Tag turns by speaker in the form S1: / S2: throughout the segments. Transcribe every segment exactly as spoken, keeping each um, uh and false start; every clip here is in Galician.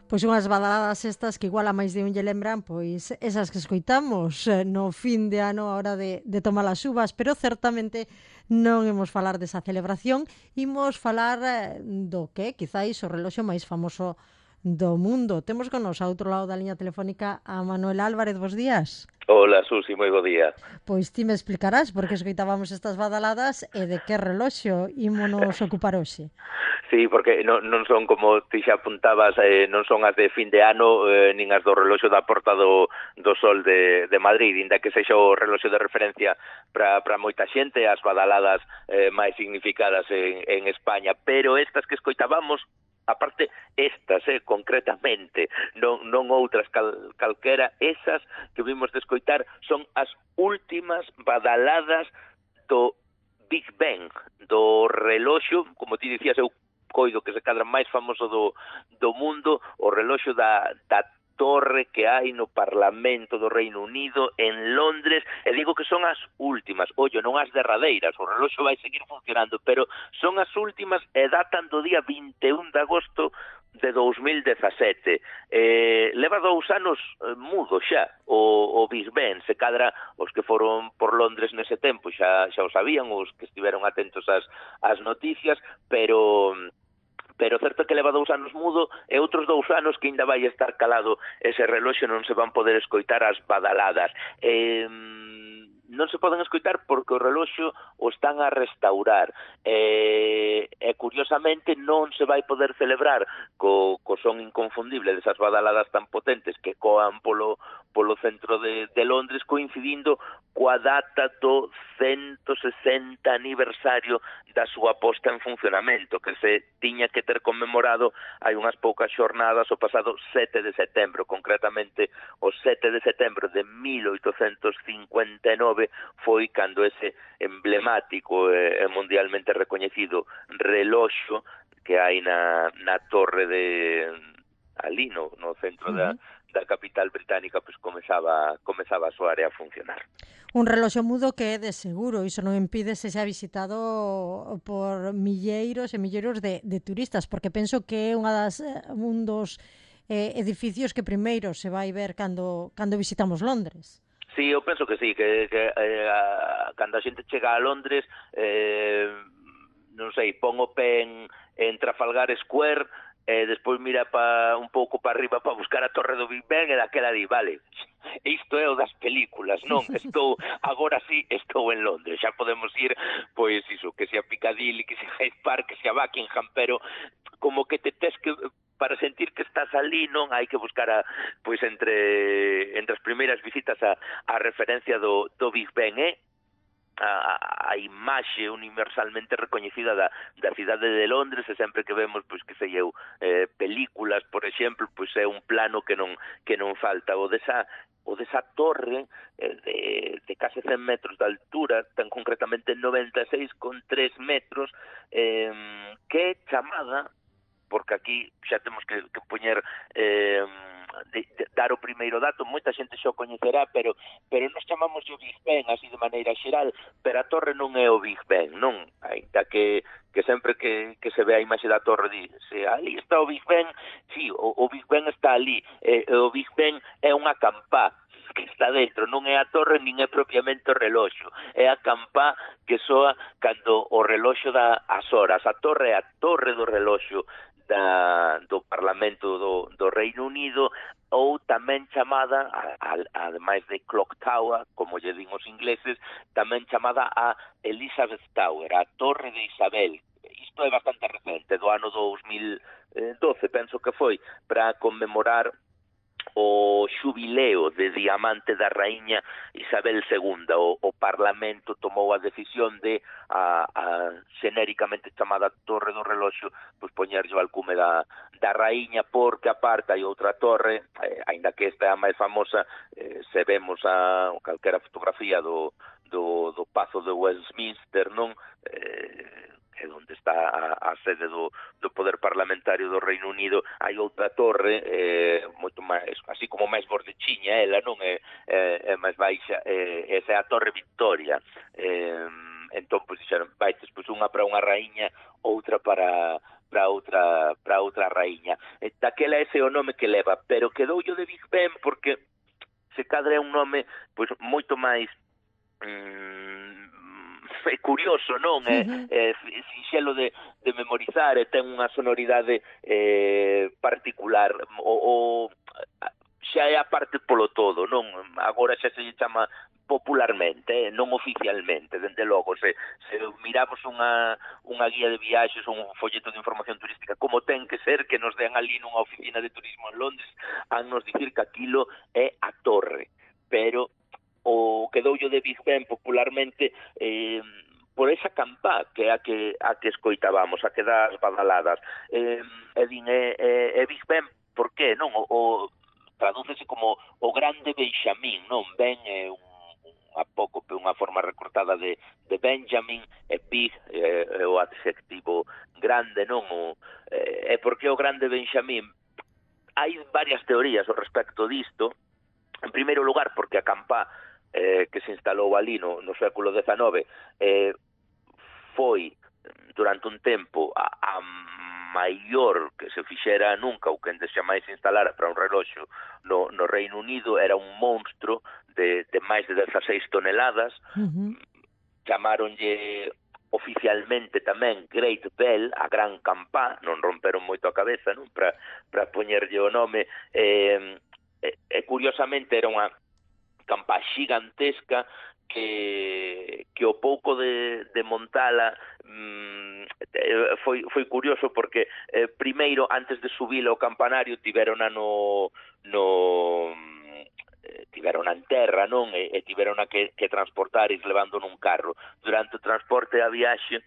S1: Pois unhas badaladas estas que igual a máis de un lle lembran, pois esas que escoitamos eh, no fin de ano a hora de, de tomar as uvas, pero certamente non imos falar desa celebración, imos falar eh, do que quizáis o reloxo máis famoso do mundo. Temos con nos a outro lado da liña telefónica a Manuel Álvarez, bos días.
S2: Hola, Susi, moi bo día.
S1: Pois ti me explicarás por que escoitábamos estas badaladas e de que reloxo ímonos ocupar hoxe.
S2: Sí, porque non, non son, como ti xa apuntabas, eh, non son as de fin de ano, eh, nin as do reloxo da Porta do, do Sol de, de Madrid, inda que sexa o reloxo de referencia para moita xente, as badaladas eh, máis significadas en, en España, pero estas que escoitábamos, aparte estas, eh, concretamente, non, non outras cal, calquera, esas que vimos de escoitar son as últimas badaladas do Big Ben, do reloxo, como ti dicías, eu coido que se cadra máis famoso do, do mundo, o reloxo da, da torre que hai no Parlamento do Reino Unido en Londres, e digo que son as últimas, ollo, non as derradeiras, o reloxo vai seguir funcionando, pero son as últimas e datan do día vinte e un de agosto de dous mil dezasete. Eh, leva dous anos eh, mudo xa o, o Big Ben, se cadra os que foron por Londres nese tempo xa, xa o sabían, os que estiveron atentos ás, ás noticias, pero pero certo que leva dous anos mudo e outros dous anos que ainda vai estar calado ese reloxo, non se van poder escoitar as badaladas. Eh, non se poden escoitar porque o reloxo o están a restaurar e, e curiosamente non se vai poder celebrar co, co son inconfundible desas badaladas tan potentes que coan polo, polo centro de, de Londres, coincidindo coa data do ciento sesenta aniversario da súa posta en funcionamento, que se tiña que ter conmemorado hai unhas poucas xornadas o pasado sete de setembro, concretamente o sete de setembro de mil oitocentos cincuenta e nove foi cando ese emblemático e mundialmente recoñecido reloxo que hai na, na torre de ali no, no centro da, da capital británica, pois comezaba, comezaba a súa área a funcionar.
S1: Un reloxo mudo que é de seguro, iso non impide se xa visitado por milleiros e milleiros de, de turistas, porque penso que é unha das, un dos eh, edificios que primeiro se vai ver cando, cando visitamos Londres.
S2: Sí, eu penso que sí, que, que eh, a, cando a xente chega a Londres, eh, non sei, pon o pé en, en Trafalgar Square, e despois mira pa, un pouco para arriba para buscar a torre do Big Ben e daquela di, vale, isto é o das películas, non? Estou, agora sí, estou en Londres, xa podemos ir, pois iso, que sea Piccadilly, que sea Hyde Park, que sea Buckingham, pero como que te tes que, para sentir que estás ali, non hai que buscar a, pois entre entre as primeiras visitas a, a referencia do, do Big Ben, eh? A, a imaxe universalmente recoñecida da, da cidade de Londres, e sempre que vemos, pois que sei eu, eh, películas, por exemplo, pois é un plano que non que non falta. O desa o desa torre eh, de, de case cen metros de altura, tan concretamente noventa e seis coma tres metros, eh, que é chamada, porque aquí xa temos que, que poñer eh, de, de, dar o primeiro dato, moita xente xa o coñecerá, pero pero nos chamamos o Big Ben así de maneira xeral, pero a torre non é o Big Ben, non, ainda que que sempre que, que se ve a imaxe da torre dice, ali está o Big Ben, sí, o, o Big Ben está ali, e, o Big Ben é unha campá que está dentro, non é a torre nin é propiamente o reloxo, é a campá que soa cando o reloxo dá as horas. A torre é a torre do reloxo da, do Parlamento do, do Reino Unido, ou tamén chamada, a, a, ademais de Clock Tower, como lle din os ingleses, tamén chamada a Elizabeth Tower, a Torre de Isabel. Isto é bastante recente, do ano dous mil doce, penso que foi, para conmemorar o xubileo de diamante da raíña Isabel segunda. O, o Parlamento tomou a decisión de a, a xenéricamente chamada Torre do Reloxo, pois poñerlle o alcume da, da raíña, porque aparte hai outra torre, eh, aínda que esta é a máis famosa, eh, se vemos a calquera fotografía do, do, do Pazo de Westminster, non? Eh, é onde está a, a sede do, do poder parlamentario do Reino Unido, hai outra torre eh, moito máis, así como máis gordechiña, ela non é, é, é máis baixa, é, esa é a Torre Victoria. Eh, entón, pois, dixeron, vai, pois, unha para unha raíña, outra para para outra para outra raíña. E daquela ese é o nome que leva, pero quedoulle de Big Ben porque se cadra é un nome pois moito máis mm, é curioso, non? É, é sinxelo de, de memorizar e ten unha sonoridade eh, particular. O, o, xa é a parte polo todo, non? Agora xa se chama popularmente, eh, non oficialmente, dende logo, se, se miramos unha, unha guía de viaxes ou un folleto de información turística, como ten que ser que nos den ali nunha oficina de turismo en Londres, a nos dicir que aquilo é a torre, pero o quedoullo de Big Ben popularmente eh, por esa campá que é a que, a que escoitábamos, a que dá as badaladas. Eh, e din, é, é, é Big Ben, por que, non? O, o tradúcese como o grande Benxamín, non? Ben é un apócope, unha forma recortada de, de Benjamin, e Big é, é o adxectivo grande, non? O, é, é porque o grande Benxamín. Hai varias teorías ao respecto disto. En primeiro lugar, porque a campá eh, que se instalou ali no, no século dezenove eh, foi durante un tempo a, a maior que se fixera nunca, ou que ende xa máis se instalara para un reloxo no, no Reino Unido. Era un monstro de, de máis de dezaseis toneladas. Uh-huh. Chamaronlle oficialmente tamén Great Bell, a gran campá, non romperon moito a cabeza, non? Para para poñerlle o nome. Eh, e, e curiosamente era unha campá xigantesca que, que o pouco de, de montala mm, foi, foi curioso porque eh, primeiro, antes de subir ao campanario, tiverona no, no eh, tiverona en terra, non? E, e tiverona que, que transportar e levando nun carro. Durante o transporte a viaxe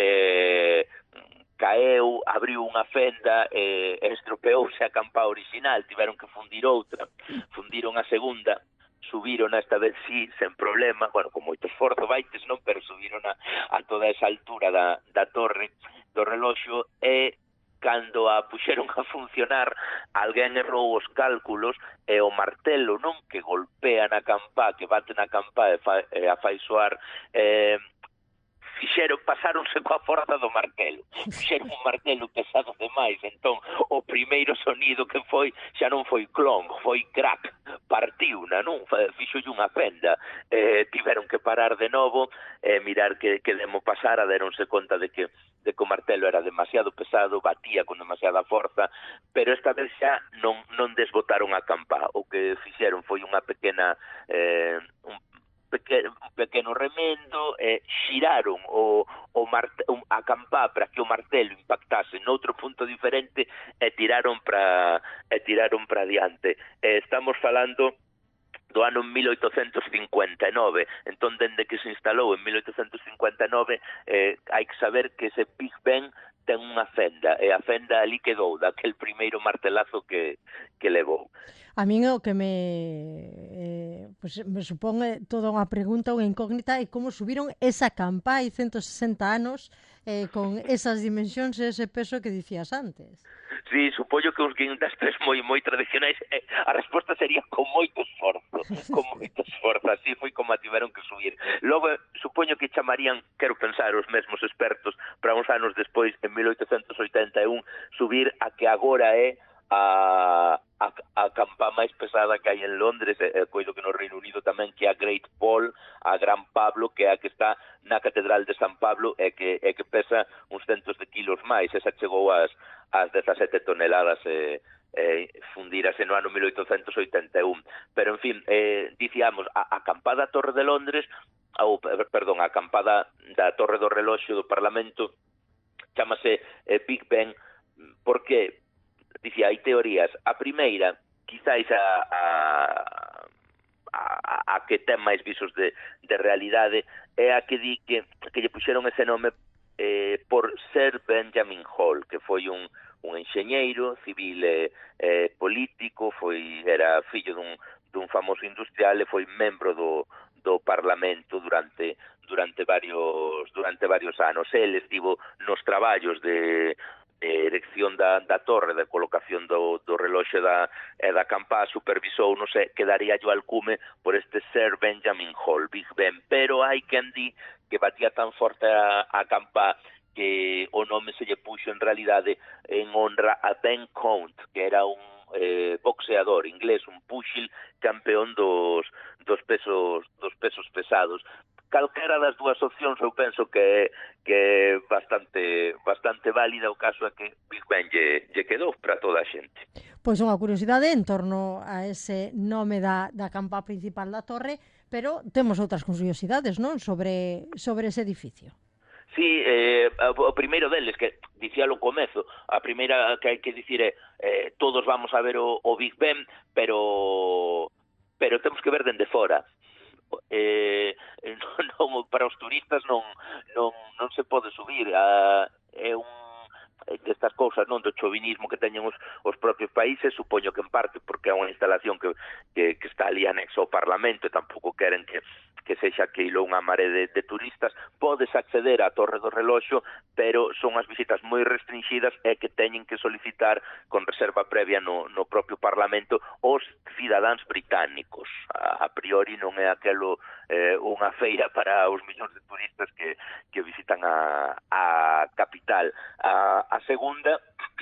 S2: eh, caeu, abriu unha fenda e eh, estropeouse a campá original, tiveron que fundir outra, fundiron a segunda, subiron esta vez sí, sen problema, bueno, con moito esforzo baites, non, pero subiron a, a toda esa altura da, da torre do reloxo e cando a puxeron a funcionar, alguén errou os cálculos e o martelo, non, que golpea na campá, que bate na campá e, fa, e a fai soar, eh, fixeron, pasáronse coa forza do martelo, fixeron un martelo pesado demais, entón o primeiro sonido que foi xa non foi clon, foi crack, partiuna, non? Fixolle unha fenda, eh, tiveron que parar de novo e eh, mirar que, que demo pasara, deronse conta de que, de que o martelo era demasiado pesado, batía con demasiada forza, pero esta vez xa non, non desbotaron a campá, o que fixeron foi unha pequena eh, un pequeno, un pequeno remendo, eh, xiraron o, o marte, a campá para que o martelo impactase noutro punto diferente e tiraron para e tiraron para diante. Eh, estamos falando do ano mil oitocentos cincuenta e nove, entón, dende que se instalou en mil oitocentos cincuenta e nove, eh, hai que saber que ese Big Ben ten unha fenda, e a fenda ali quedou daquel primeiro martelazo que, que levou.
S1: A min o que me eh, pues, me supón toda unha pregunta, unha incógnita, é como subiron esa campá hai ciento sesenta anos eh, con esas dimensións e ese peso que dicías antes.
S2: Sí, supoño que uns guindastres moi moi tradicionais, eh, a resposta sería con moito esforzo, con moito esforzo, así foi como a tiveron que subir. Logo, supoño que chamarían, quero pensar, os mesmos expertos, para uns anos despois, en mil oitocentos oitenta e un, subir a que agora é a, a, a campá máis pesada que hai en Londres, e, e coido que no Reino Unido tamén, que é a Great Paul, a Gran Pablo, que é a que está na Catedral de San Pablo e que, e que pesa uns centos de kilos máis. Esa chegou ás, ás dezasete toneladas e, e fundírase no ano mil oitocentos oitenta e un. Pero, en fin, eh, dicíamos, a, a campá da Torre de Londres, ou, perdón, a campá da, da Torre do Reloxo do Parlamento, chamase eh, Big Ben, porque dicía, hai teorías. A primeira, quizáis a, a, a, a que ten máis visos de, de realidade, é a que di que, que lle puxeron ese nome eh, por Sir Benjamin Hall, que foi un, un enxeñeiro civil e eh, político, foi era fillo dun, dun famoso industrial e foi membro do, do Parlamento durante durante varios durante varios anos. El estivo nos traballos de de erección da, da torre, de colocación do, do reloxo da, e da campá, supervisou, non sei, quedaría yo alcume por este Sir Benjamin Hall, Big Ben, pero hai quen di que batía tan forte a, a campá que o nome se lle puxo en realidade en honra a Ben Count, que era un eh, boxeador inglés, un púxil campeón dos, dos pesos dos pesos pesados. Calquera das dúas opcións eu penso que que é bastante bastante válida, o caso é que Big Ben lle, lle quedou para toda a xente.
S1: Pois unha curiosidade en torno a ese nome da, da campa principal da torre, pero temos outras curiosidades, non? Sobre, sobre ese edificio.
S2: Sí, eh, o primeiro deles, que dicía ao comezo, a primeira que hai que dicir é eh, todos vamos a ver o, o Big Ben, pero pero temos que ver dende fora. Eh, non, non, para os turistas non, non, non se pode subir a, é un destas cousas, non, do chauvinismo que teñen os, os propios países, supoño que en parte porque é unha instalación que, que, que está ali anexo ao Parlamento e tampouco queren que, que sexa que ilo unha mare de, de turistas. Podes acceder á Torre do Reloxo, pero son as visitas moi restringidas e que teñen que solicitar con reserva previa no, no propio Parlamento os cidadáns británicos. A, a priori non é aquelo eh, unha feira para os millóns de turistas que, que visitan a, a capital. A, a segunda,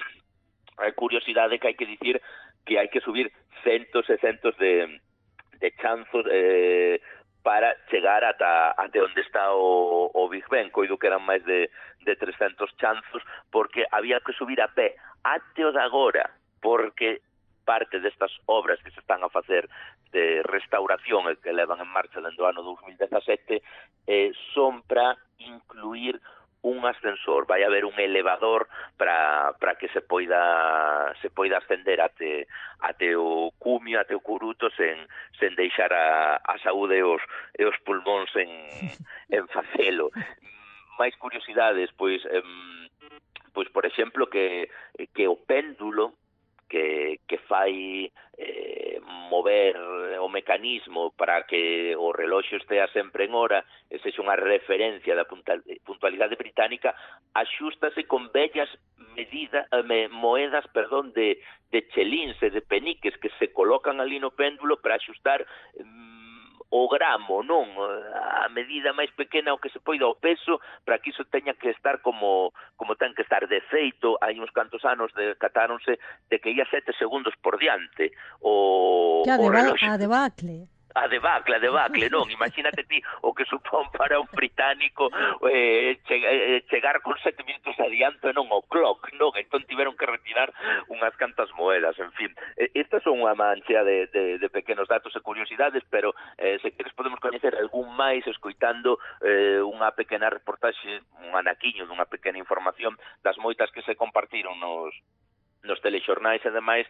S2: a curiosidade que hai que dicir que hai que subir centos e centos de, de chanzos eh, para chegar ata, ate onde está o, o Big Ben. Coido que eran máis de, de trescentos chanzos, porque había que subir a pé ate o de agora, porque parte destas obras que se están a facer de restauración e que levan en marcha dentro do ano dos mil dezasete eh, son para incluir un ascensor, vai haber un elevador para para que se poida se poida ascender até até o cumio, até o curuto sen sen deixar a a saúde e os e os pulmóns en en facelo. Máis curiosidades, pois em, pois por exemplo que que o péndulo que, que fai eh, mover o mecanismo para que o reloxo estea sempre en hora, e sexa unha referencia da puntualidade británica, axústase con bellas medidas, eh, moedas, perdón, de, de chelíns e de peniques que se colocan ali no péndulo para axustar eh, o gramo, non? A medida máis pequena o que se poida o peso, para que iso teña que estar como como ten que estar. De feito, hai uns cantos anos decatáronse de que ia sete segundos por diante o,
S1: a
S2: o reloxo.
S1: A debacle.
S2: A debacle, a debacle, non? Imagínate ti o que supón para un británico eh, chegar con sete minutos adianto e non o clock, non? Entón tiveron que retirar unhas cantas moedas, en fin. Estas son unha mancha de, de, de pequenos datos e curiosidades, pero eh, se queres podemos coñecer algún máis escoitando eh, unha pequena reportaxe, un anaquiño dunha pequena información das moitas que se compartiron nos, nos telexornais e demais,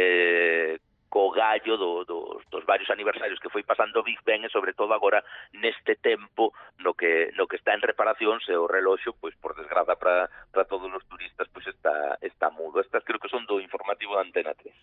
S2: eh, co gallo do, dos, dos varios aniversarios que foi pasando Big Ben, e sobre todo agora neste tempo no que no que está en reparación, se o reloxo, pois por desgraza para para todos os turistas, pois está está mudo. Estas creo que son do informativo de Antena tres.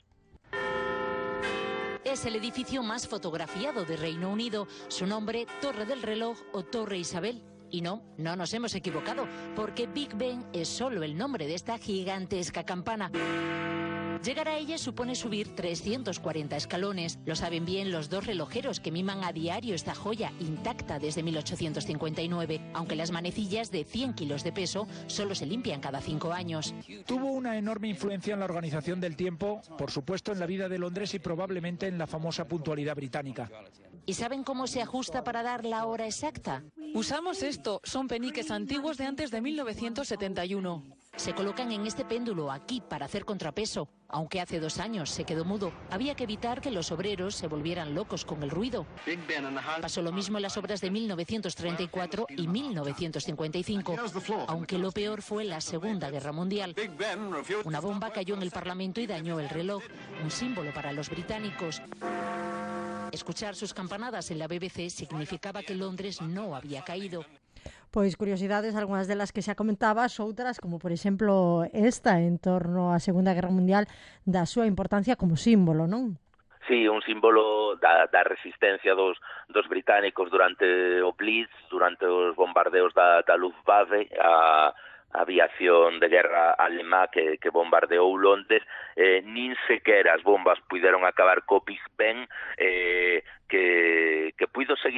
S3: Es el edificio más fotografiado de Reino Unido. Su nombre, Torre del Reloj o Torre Isabel. Y no, no nos hemos equivocado, porque Big Ben es solo el nombre de esta gigantesca campana. Llegar a ella supone subir trescientos cuarenta escalones. Lo saben bien los dos relojeros que miman a diario esta joya intacta desde mil ochocientos cincuenta y nueve, aunque las manecillas de cien kilos de peso solo se limpian cada cinco años.
S4: Tuvo una enorme influencia en la organización del tiempo, por supuesto en la vida de Londres y probablemente en la famosa puntualidad británica.
S3: ¿Y saben cómo se ajusta para dar la hora exacta?
S5: Usamos esto, son peniques antiguos de antes de mil novecientos setenta y uno.
S3: Se colocan en este péndulo aquí para hacer contrapeso. Aunque hace dos años se quedó mudo, había que evitar que los obreros se volvieran locos con el ruido. Pasó lo mismo en las obras de mil novecientos treinta y cuatro y mil novecientos cincuenta y cinco, aunque lo peor fue la Segunda Guerra Mundial. Una bomba cayó en el Parlamento y dañó el reloj, un símbolo para los británicos. Escuchar sus campanadas en la B B C significaba que Londres no había caído.
S1: Pois curiosidades, algunhas delas que xa comentabas, outras, como por exemplo esta, en torno á Segunda Guerra Mundial, da súa importancia como símbolo, non?
S2: Sí, un símbolo da, da resistencia dos, dos británicos durante o Blitz, durante os bombardeos da, da Luftwaffe, a aviación de guerra alemá que, que bombardeou Londres. Eh, nin sequera as bombas puideron acabar co Big Ben, eh, que, que puido seguir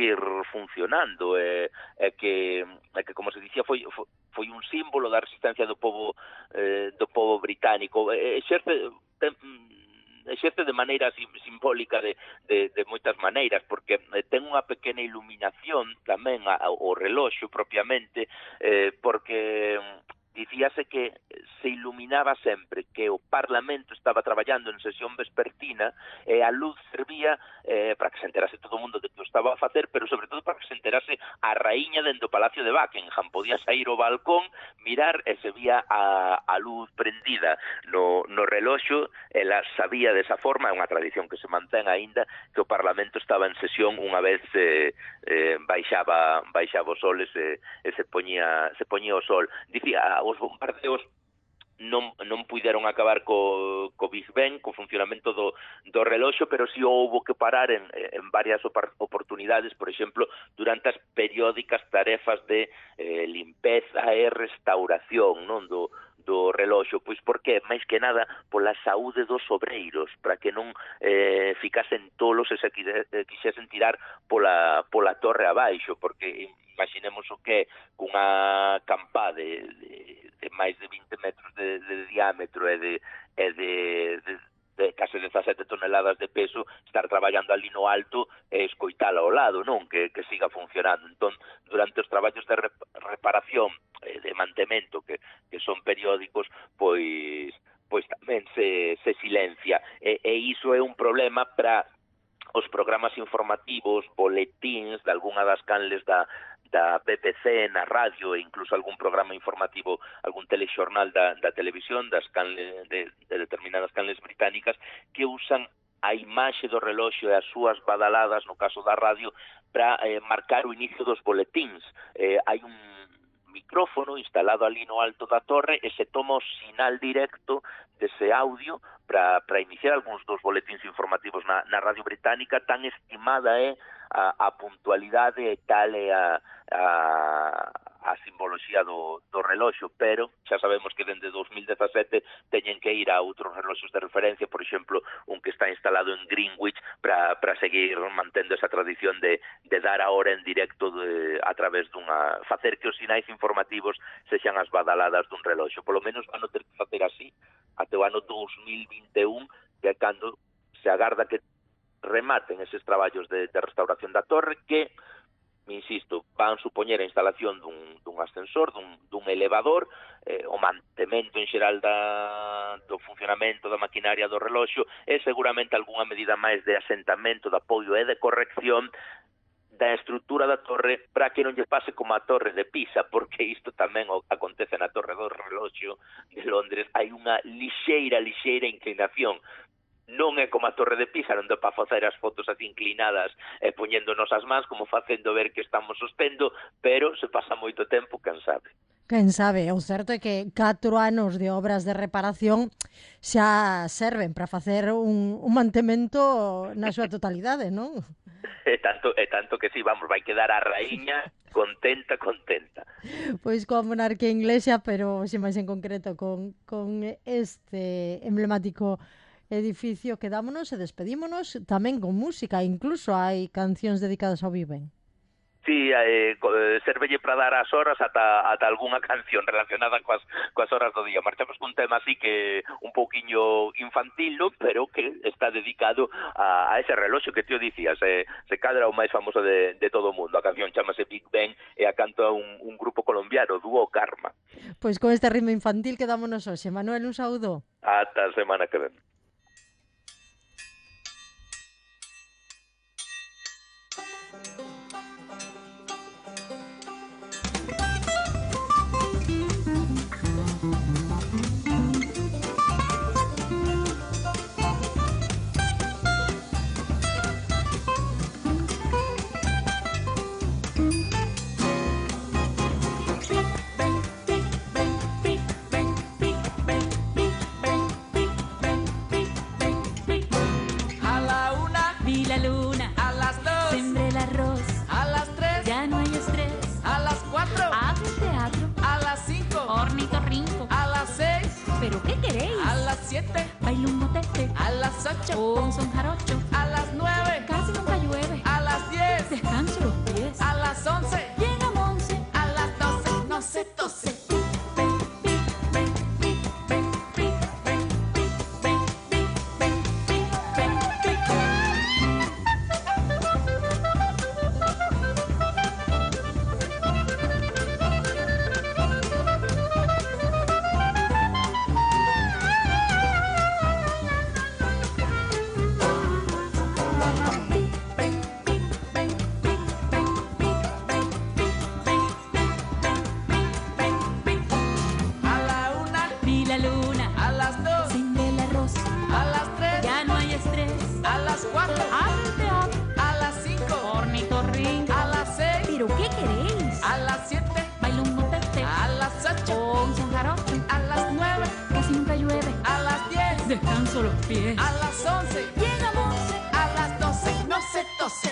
S2: seguir funcionando, e, e que, e que como se dicía, foi, foi, foi un símbolo da resistencia do povo, eh, do povo británico. E, exerce... Ten, exerce de maneira sim, simbólica de, de, de moitas maneiras, porque ten unha pequena iluminación tamén a, o reloxo propiamente, eh, porque dicíase que se iluminaba sempre que o Parlamento estaba traballando en sesión vespertina e a luz servía eh, para que se enterase todo o mundo de que o estaba a facer, pero sobre todo para que se enterase a raíña dentro do Palacio de Buckingham. Podía sair ao balcón, mirar e se vía a, a luz prendida no, no reloxo. Ela sabía desa forma, é unha tradición que se mantén aínda, que o Parlamento estaba en sesión unha vez eh, eh, baixaba, baixaba o sol e se, e se poñía, se poñía o sol. Dicía, os bombardeos non, non puideron acabar co, co Big Ben, co funcionamento do, do reloxo, pero si houbo que parar en, en varias oportunidades, por exemplo, durante as periódicas tarefas de eh, limpeza e restauración, non, do, do reloxo. Pois porque, máis que nada, pola saúde dos obreiros, para que non eh, ficasen tolos e se quixesen tirar pola, pola torre abaixo, porque imaginemos o que cunha campá de, de, de máis de vinte metros de, de diámetro e de, e de, de, de case dezasete toneladas de peso, estar traballando ali no alto e escoitala ao lado, non? Que, que siga funcionando. Entón, durante os traballos de reparación e de mantemento, que, que son periódicos, pois, pois tamén se, se silencia. E, e iso é un problema para os programas informativos, boletíns de algunha das canles da da B B C na radio e incluso algún programa informativo, algún telexornal da, da televisión, das canles, de, de determinadas canles británicas, que usan a imaxe do reloxo e as súas badaladas, no caso da radio, para eh, marcar o inicio dos boletíns. Eh, hai un micrófono instalado ali no alto da torre e se toma o sinal directo dese audio para, para iniciar algúns dos boletíns informativos na, na radio británica. Tan estimada é a, a puntualidade e tal é a, a, a simboloxía do, do reloxo, pero xa sabemos que dende dos mil dezasete teñen que ir a outros reloxos de referencia, por exemplo, un que está instalado en Greenwich para, para seguir mantendo esa tradición de, de dar a hora en directo de, a través dunha... facer que os sinais informativos sexan as badaladas dun reloxo. Por lo menos van a ter que facer así até o ano dos mil vinte e un, que é cando se agarda que rematen eses traballos de, de restauración da torre, que, insisto, van supoñer a instalación dun, dun ascensor, dun, dun elevador, eh, o mantemento en xeral da, do funcionamento da maquinaria do reloxo e seguramente algunha medida máis de asentamento, de apoio e de corrección da estrutura da torre para que non lle pase como a torre de Pisa, porque isto tamén acontece na torre do reloxo de Londres. Hai unha lixeira, lixeira inclinación. Non é como a torre de Pisa, non dá para facer as fotos así inclinadas e poñéndonos as mans como facendo ver que estamos sospendo, pero se pasa moito tempo, quen sabe.
S1: Quen sabe, o certo é que catro anos de obras de reparación xa serven para facer un, un mantemento na súa totalidade, non?
S2: É tanto, é tanto que si, vamos, vai quedar a raíña contenta, contenta.
S1: Pois coa monarquía inglesa, pero sin máis en concreto con, con este emblemático edificio, quedámonos e despedímonos tamén con música, incluso hai cancións dedicadas ao Big Ben.
S2: Sí, eh, servelle para dar as horas ata, ata algunha canción relacionada coas, coas horas do día. Marchamos cun tema así que un pouquiño infantil, ¿no? Pero que está dedicado a, a ese reloxo que tío dicías, eh, se cadra o máis famoso de, de todo o mundo. A canción chamase Big Ben e a canta un, un grupo colombiano, Dúo Karma.
S1: Pois con este ritmo infantil quedámonos hoxe. Manuel, un saúdo.
S2: Ata a semana que ven.
S6: ¿Pero qué queréis?
S7: A las siete,
S6: bailo un motete.
S7: A las ocho,
S6: un son jarocho.
S7: A las nueve,
S6: casi nunca llueve.
S7: A las diez,
S6: descanso los pie.
S7: A las once
S6: llega Monse,
S7: a las doce no se tose.